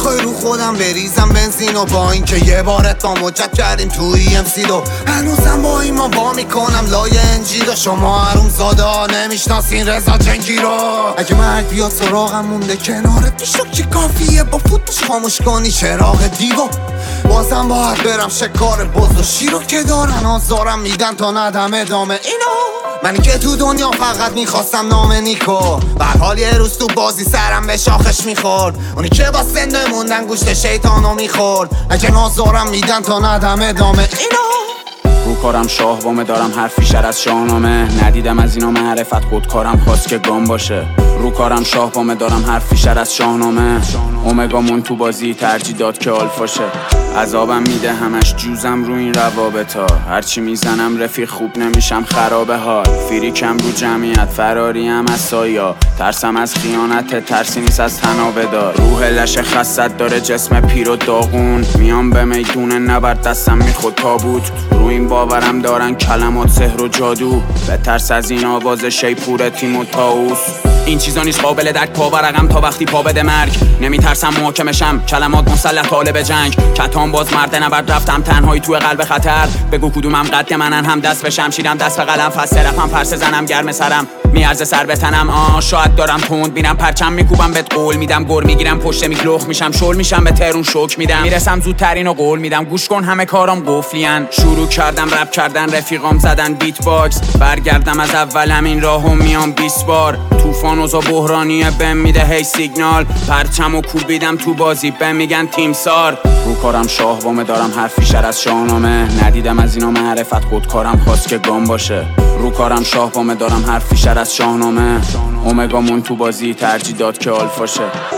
میخوای رو خودم بریزم بنزین و با این که یه بار اتمام جد کردیم توی امسی دو هنوزم با این ما با میکنم لای انجیل و شما حروم زاده ها نمیشناسین رضا جنگی رو. اگه مرگ بیاد سراغم مونده کنارت میشک که کافیه با فوتش خاموش کنی چراغ دیو. بازم باید برم شکار بز و شیرو که دارن آزارم میدن تا ندم ادامه اینو. منی که تو دنیا فقط میخواستم نام نیکو بعد حال یه روز تو بازی سرم به شاخش میخورد. اونی که با زنده موندن گوشت شیطانو میخورد. اگه آزارم میدن تا ندم ادامه اینو. رو کارم شاه وامه دارم حرفی شر از شاهنامه ندیدم از اینا معرفت خودکارم خواست که گام باشه. رو کارم شاه وامه دارم حرفی شر از شاهنامه اومگامون تو بازی ترجیح داد که آلفاشه. عذابم میده همش جوزم رو این روابطا هرچی میزنم رفیق خوب نمیشم خرابه حال. فریکم رو جمعیت فراریم از سایا ترسم از خیانت ترسی نیست از تنابه دار. روح لش خست داره جسم پیر و داغون میام به میدون نبرد دستم میخود تابوت. رو این باورم دارن کلمات سحر و جادو به ترس از این آواز شیپور تیموتائوس. این چیزا نیست قابل درک پا ورقم تا وقتی پا بده مرگ نمیترسم محاکمشم کلمات مسلح طالب جنگ کتان باز مرد نبرد رفتم تنهایی توی قلب خطر. بگو کدومم قد منن هم دست به شمشیرم دست به قلم فسته رفم پرسه زنم گرم سرم میارزه سر به تنم شاید دارم تند میرم پرچم میکوبم بهت قول میدم گر میگیرم پشت میکلخ میشم شل میشم به ترون شوک میدم میرسم زودترین و قول میدم گوش کن همه کارام قفلیان. شروع کردم رپ کردن رفیقام زدن بیت باکس برگردم از اول همین راهو میام 20 بار. طوفان اوضاع بحرانیه بهم میده هی سیگنال پرچمو کوبیدم تو بازی بهم میگن تیمسار. رو کارم شاه وامه دارم حرفی شر از شاهنامه ندیدم از اینا معرفت خودکارم خواست که گام باشه. رو کارم شاه وامه دارم حرفی شر از شاهنامه اومگامون تو بازی ترجیح داد که آلفاشه.